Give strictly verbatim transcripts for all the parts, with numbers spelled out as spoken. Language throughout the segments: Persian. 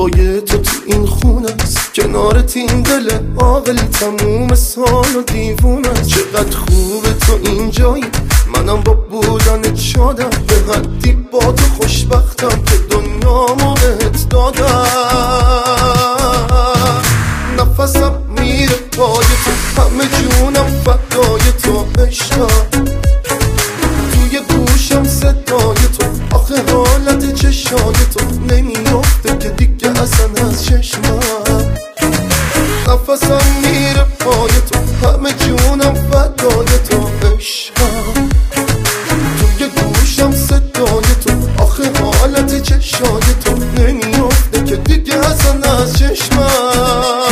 هوای تو تو این خونه است، کنارت این دل عاقل تموم سال و دیوونه است. چقدر خوبه تو اینجایی، منم با بودنت شادم، به حدی با تو خوشبختم که دنیامو بهت دادم. نفسم میره پای تو، همه جونم فدای تو عشقم. توی گوشم صدای تو، آخه حالت چشای تو نمیافته که دیگه اصلا از چشمم. نفسم میره پای تو، همه جونم فدای تو عشقم. توی گوشم صدای تو، آخه حالت چشای تو نمیافته که دیگه اصلا از چشمم.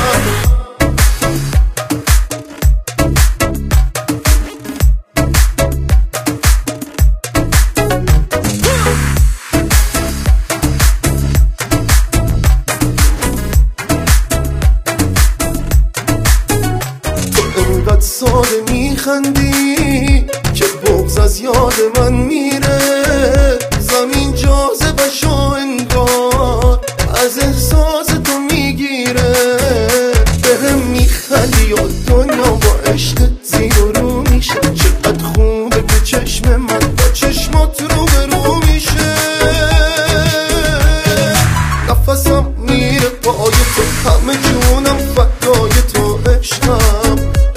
ساده میخندی که بغض از یاد من میره، زمین جاذبه‌شو انگار از احساس تو میگیره. بهم میخندی و دنیا با عشقت زیر و رو میشه. چقدر خوبه که چشم من با چشمات رو به رو میشه. نفسم میره پای تو، همه جونم فدای تو عشقم.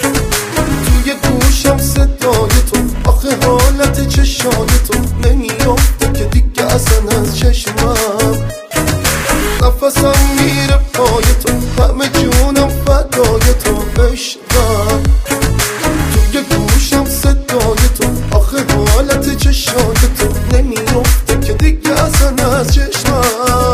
صدای تو، آخه حالت چشای تو نمیافته که دیگه اصلا از چشمم. نفسم میره پای تو، همه جونم فدای تو عشقم. توی گوشم صدای تو، آخه حالت چشای تو نمیافته که دیگه اصلا از چشمم.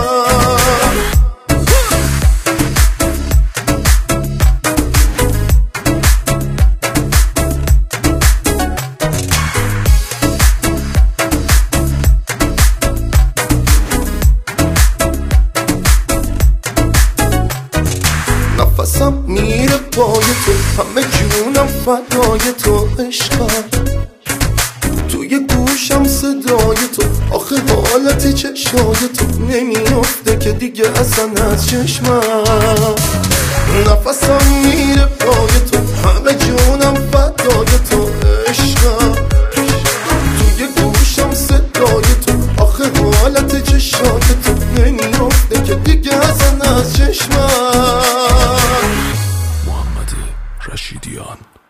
نفسم میره پای تو، همه جونم فدای تو عشقم. توی گوشم صدای تو، آخه حالت چشای تو نمیافته که دیگه اصلا از چشمم. نفسم میره پای تو، همه جونم فدای تو عشقم. توی گوشم صدای تو، آخه حالت چشای تو نمیافته که دیگه اصلا از چشمم. رشیدیان